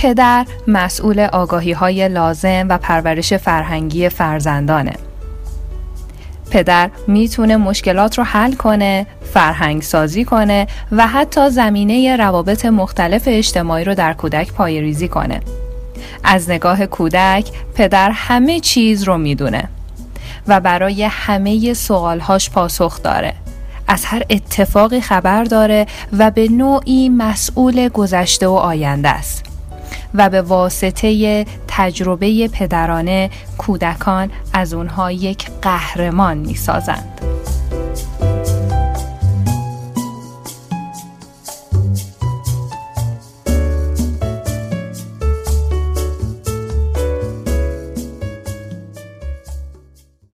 پدر مسئول آگاهی‌های لازم و پرورش فرهنگی فرزندانه. پدر میتونه مشکلات رو حل کنه، فرهنگ سازی کنه و حتی زمینه روابط مختلف اجتماعی رو در کودک پایه‌ریزی کنه. از نگاه کودک پدر همه چیز رو میدونه و برای همه سوالهاش پاسخ داره. از هر اتفاقی خبر داره و به نوعی مسئول گذشته و آینده است. و به واسطه تجربه پدرانه کودکان از اونها یک قهرمان می‌سازند.